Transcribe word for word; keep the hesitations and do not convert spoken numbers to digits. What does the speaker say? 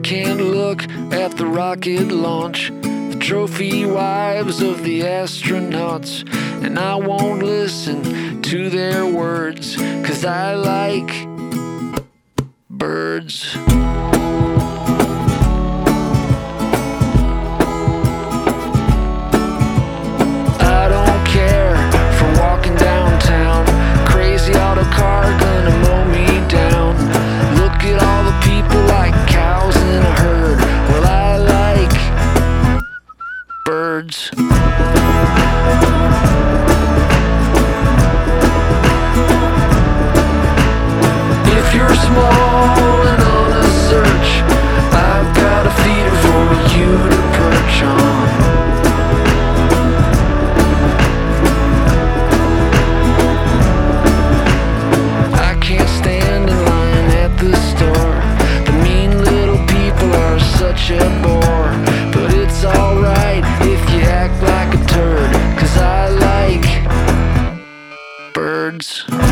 can't look at the rocket launch, the trophy wives of the astronauts, and I won't listen to their words, 'cause I like birds. I don't care for walking downtown, crazy auto car gonna mow me down. Look at all the people like cows in a herd. Well, I like birds. If you're small and on a search, I've got a feeder for you to perch on. I can't stand in line at the store. The mean little people are such a bore. But it's alright if you act like a turd, 'cause I like birds.